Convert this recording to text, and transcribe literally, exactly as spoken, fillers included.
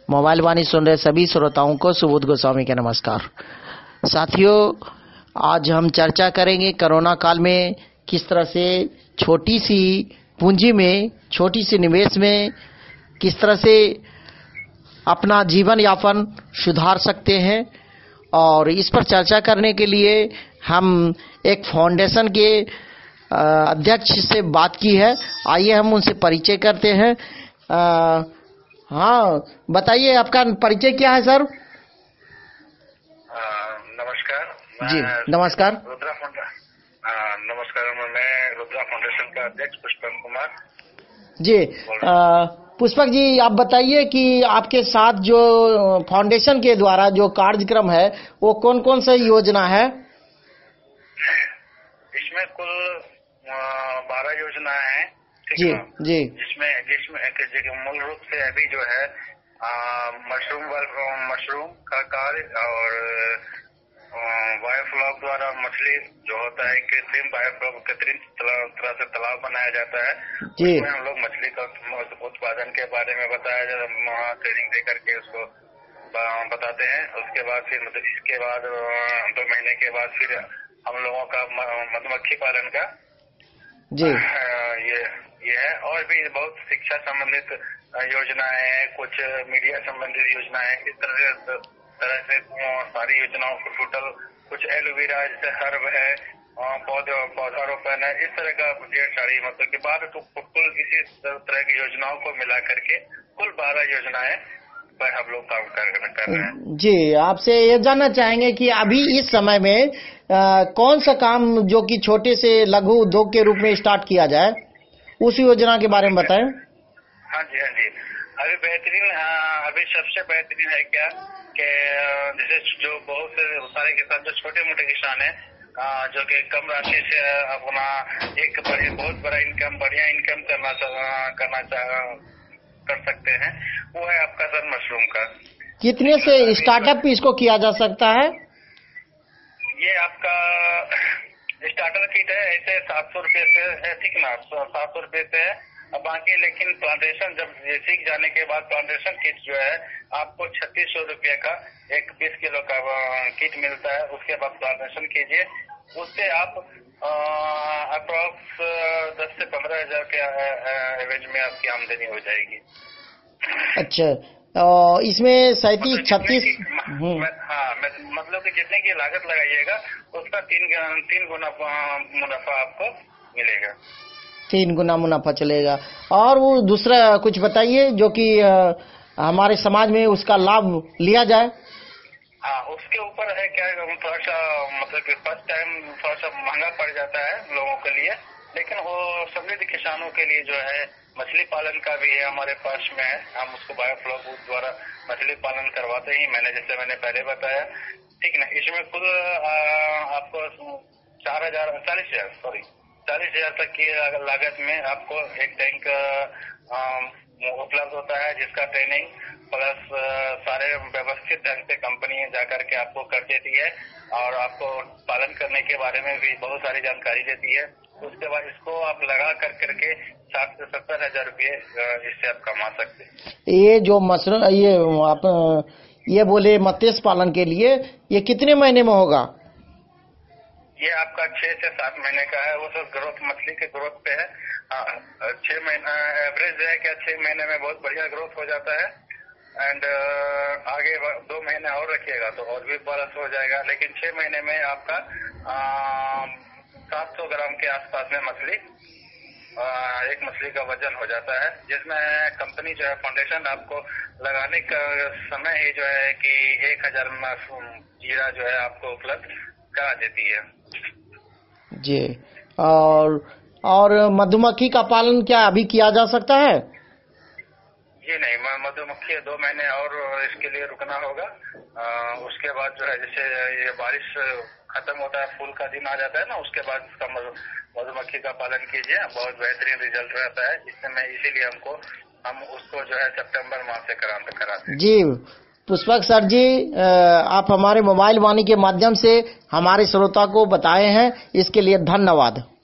Mobile वाणी सुन रहे सभी श्रोताओं को सुबोध गोस्वामी के नमस्कार। साथियों, आज हम चर्चा करेंगे कोरोना काल में किस तरह से छोटी सी पूंजी में, छोटी सी निवेश में किस तरह से अपना जीवन यापन सुधार सकते हैं। और इस पर चर्चा करने के लिए हम एक फाउंडेशन के अध्यक्ष से बात की है। आइए हम उनसे परिचय करते हैं। आ, हाँ, बताइए आपका परिचय क्या है सर? आ, नमस्कार जी नमस्कार। रुद्रा फाउंडेशन नमस्कार मैं रुद्रा फाउंडेशन का अध्यक्ष पुष्पक कुमार जी। आ, पुष्पक जी, आप बताइए कि आपके साथ जो फाउंडेशन के द्वारा जो कार्यक्रम है वो कौन कौन सा योजना है? इसमें कुल बारह योजनाएं हैं, ठीक जी है जी। जिसमें जिसमें मूल रूप से अभी जो है मशरूम मशरूम का कार्य और बायोफ्लॉक द्वारा मछली जो होता है कृत्रिम बायोफ्लॉक कृत्रिम तरह से तालाब बनाया जाता है, उसमें हम लोग मछली का उत्पादन के बारे में बताया जाता है, वहाँ ट्रेनिंग दे करके उसको बताते हैं। उसके बाद फिर मतलब इसके बाद दो महीने के बाद फिर हम लोगों का मधुमक्खी पालन का जी ये ये है। और भी बहुत शिक्षा संबंधित योजनाएं हैं, कुछ मीडिया संबंधित योजनाएं, इस तरह तरह से सारी योजनाओं को टोटल कुछ एलोवेरा जैसे हर्ब है, पौधा पौधारोपन है, इस तरह का ढेर सारी मतलब की बात तो कुल इसी तरह की योजनाओं को मिला करके कुल बारह योजनाएं पर हम लोग काम कर, कर रहे हैं। जी, आपसे ये जानना चाहेंगे कि अभी इस समय में आ, कौन सा काम जो कि छोटे से लघु उद्योग के रूप में स्टार्ट किया जाए, उस योजना के बारे में बताएं। हाँ जी हाँ जी अभी बेहतरीन अभी सबसे बेहतरीन है क्या कि जैसे जो बहुत सारे किसान जो छोटे मोटे किसान हैं जो कि कम राशि से अपना एक बड़ी बहुत बड़ा इनकम बढ़िया इनकम करना करना कर सकते हैं, वो है आपका सर मशरूम का। कितने से स्टार्टअप इसको किया जा सकता है? ये आपका स्टार्टर किट है, ऐसे सात सौ रुपये से है, ठीक ना, सात सौ रुपये से है। अब बाकी लेकिन प्लांटेशन जब सीख जाने के बाद प्लांटेशन किट जो है आपको छत्तीस सौ रुपये का एक बीस किलो का किट मिलता है। उसके बाद प्लांटेशन कीजिए, उससे आप अप्रोक्स दस से पंद्रह हजार के एवरेज में आपकी आमदनी हो जाएगी। अच्छा, तो इसमें सैंतीस छत्तीस हाँ मतलब कि जितने की लागत लगाइएगा उसका तीन तीन गुना मुनाफा आपको मिलेगा। तीन गुना मुनाफा चलेगा। और वो दूसरा कुछ बताइए जो कि हमारे समाज में उसका लाभ लिया जाए। हाँ, उसके ऊपर है क्या, थोड़ा सा मतलब कि फर्स्ट टाइम थोड़ा सा महंगा पड़ जाता है लोगों के लिए, लेकिन वो समृद्ध किसानों के लिए जो है मछली पालन का भी है हमारे पास में है। हम उसको बायोफ्लॉक द्वारा मछली पालन करवाते ही, मैंने जैसे मैंने पहले बताया, ठीक ना। इसमें कुल आपको चार हजार चालीस हजार सॉरी चालीस हजार तक की लागत में आपको एक टैंक उपलब्ध होता है, जिसका ट्रेनिंग प्लस सारे व्यवस्थित ढंग से कंपनी जाकर के आपको कर देती है और आपको पालन करने के बारे में भी बहुत सारी जानकारी देती है। उसके बाद इसको आप लगा कर करके साठ से सत्तर हजार रुपये इससे आप कमा सकते हैं। ये जो मशरूम ये आप ये बोले मत्स्य पालन के लिए ये कितने महीने में होगा? ये आपका छह से सात महीने का है, वो तो ग्रोथ मछली के ग्रोथ पे है। छह महीना एवरेज है क्या, छह महीने में बहुत बढ़िया ग्रोथ हो जाता है। एंड आगे दो महीने और रखिएगा तो और भी बरस हो जाएगा, लेकिन छह महीने में आपका सात सौ ग्राम के आसपास में मछली एक मछली का वजन हो जाता है, जिसमें कंपनी जो है फाउंडेशन आपको लगाने का समय ही जो है कि एक हजार जीरा जो है आपको उपलब्ध करा देती है। जी, और और मधुमक्खी का पालन क्या अभी किया जा सकता है? ये नहीं, मधुमक्खी दो महीने और इसके लिए रुकना होगा। आ, उसके बाद जो है जैसे ये बारिश खत्म होता है, फूल का दिन आ जाता है ना, उसके बाद इसका मधुमक्खी का पालन कीजिए, बहुत बेहतरीन रिजल्ट रहता है। इससे मैं इसीलिए हमको हम उसको जो है सितंबर माह से कराते कराते जी। पुष्पक सर जी, आप हमारे मोबाइल वाणी के माध्यम से हमारे श्रोता को बताए हैं, इसके लिए धन्यवाद।